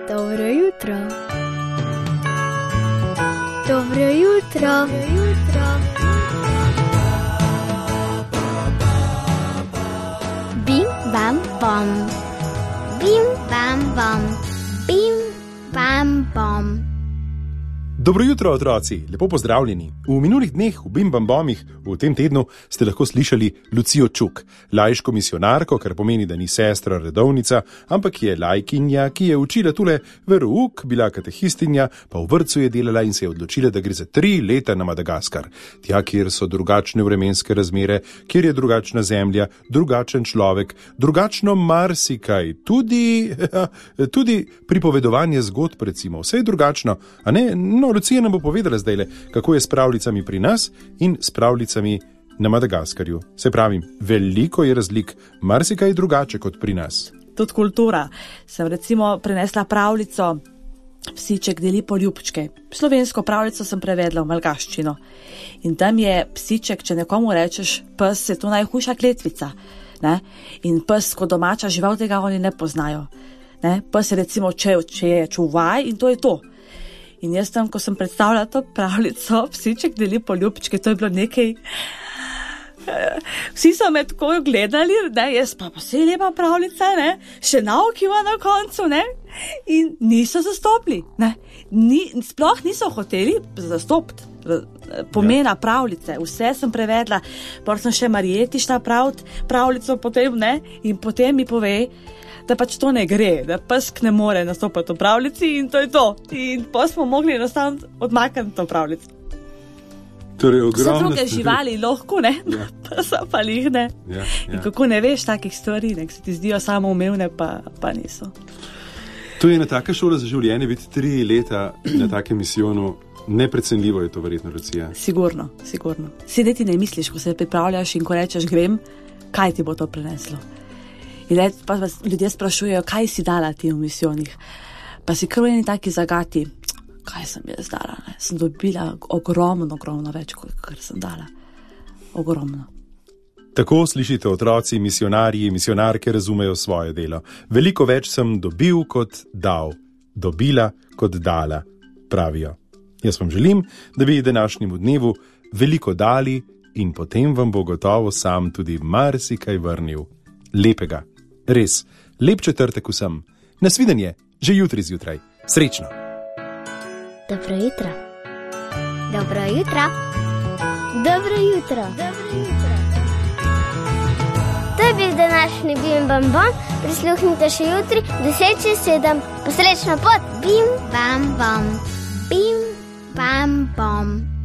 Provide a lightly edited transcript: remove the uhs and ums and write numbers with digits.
Dobro jutro. Dobro jutro. Bim, bam, bom. Bim, bam, bom. Bim, bam, bom. Dobro jutro, otroci, lepo pozdravljeni. V minulih dneh v Bim Bam Bomih v tem tednu ste lahko slišali Lucijo Čuk, laiško misionarko, kar pomeni, da ni sestra redovnica, ampak je lajkinja, ki je učila tule verouk, bila katehistinja, pa v vrtcu je delala in se je odločila, da gre za 3 leta na Madagaskar. Tja, kjer so drugačne vremenske razmere, kjer je drugačna zemlja, drugačen človek, drugačno marsikaj, tudi pripovedovanje zgodb, recimo, vse je drugačno, a ne? No, Lucija nam bo povedala zdajle, kako je s pravljicami pri nas in s pravljicami na Madagaskarju. Se pravi, veliko je razlik, marsikaj drugače kot pri nas. Tudi kultura. Sem recimo prenesla pravljico Psiček deli poljubčke. Slovensko pravljico sem prevedla v malgaščino. In tam je psiček, če nekomu rečeš pes, je to najhujša kletvica. Ne? In pes kot domača žival, tega oni ne poznajo. Ne? Pes je recimo, če je čuvaj in to je to. In jaz tam, ko sem predstavljala to pravljico, Psiček deli poljubčke, to je bilo nekaj... Vsi so me tako gledali, ne? Jaz pa vse lepa pravljica, ne? Še nauk ima na koncu, ne? In niso zastopili, ne? Sploh niso hoteli zastopiti pomena pravljice. Vse sem prevedla, potem sem še Marijeti šla pravljico potem, ne? In potem mi pove, da pač to ne gre, da pesk ne more nastopati v pravljici in to je to. In pa smo mogli enostavno odmakniti to pravljico. Torej, vse druge živali lahko, ne? Ja. Pesa pa jih ne. Ja. In kako ne veš takih stvari, ne? Se ti zdijo samoumevne, pa niso. To je ena taka šola za življenje, biti 3 leta na takem misijonu. Neprecenljivo je to verjetno, Lucija. Sigurno. Sedeti ne misliš, ko se pripravljaš in ko rečeš grem, kaj ti bo to prineslo. In pa ljudje sprašujejo, kaj si dala ti v misijonih. Pa si kar eni taki zagati, kaj sem jaz dala. Ne? Sem dobila ogromno več, kar sem dala. Ogromno. Tako slišite otroci, misionarji, misionarke razumejo svoje delo. Veliko več sem dobil kot dal, dobila kot dala, pravijo. Jaz vam želim, da bi današnjemu dnevu veliko dali in potem vam bo gotovo sam tudi marsikaj vrnil. Lepega. Res, lep četrtek vsem. Nasvidenje, že jutri zjutraj. Srečno. Dobro jutro. Dobro jutro. Dobro jutro. Dobro jutro. To je bil današnji Bim Bam Bom. Prisluhnite še jutri, 10:07. Posrečno pot. Bim Bam Bom. Bim Bam Bom.